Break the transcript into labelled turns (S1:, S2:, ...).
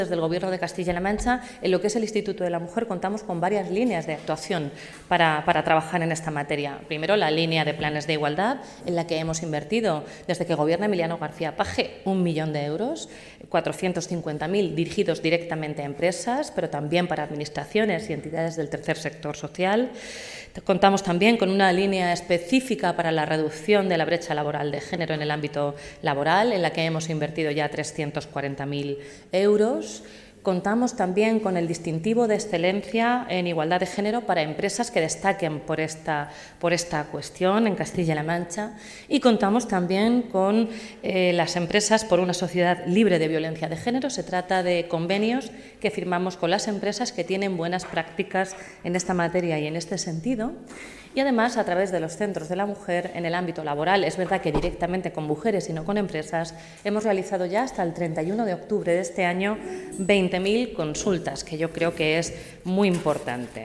S1: Desde el Gobierno de Castilla-La Mancha, en lo que es el Instituto de la Mujer, contamos con varias líneas de actuación para trabajar en esta materia. Primero, la línea de planes de igualdad, en la que hemos invertido, desde que gobierna Emiliano García Paje, 1 millón de euros, 450.000 dirigidos directamente a empresas, pero también para administraciones y entidades del tercer sector social. Contamos también con una línea específica para la reducción de la brecha laboral de género en el ámbito laboral, en la que hemos invertido ya 340.000 euros. Contamos también con el distintivo de excelencia en igualdad de género para empresas que destaquen por esta cuestión en Castilla-La Mancha, y contamos también con las empresas por una sociedad libre de violencia de género. Se trata de convenios que firmamos con las empresas que tienen buenas prácticas en esta materia y en este sentido. Y además, a través de los centros de la mujer en el ámbito laboral, es verdad que directamente con mujeres y no con empresas, hemos realizado ya hasta el 31 de octubre de este año 20.000 consultas, que yo creo que es muy importante.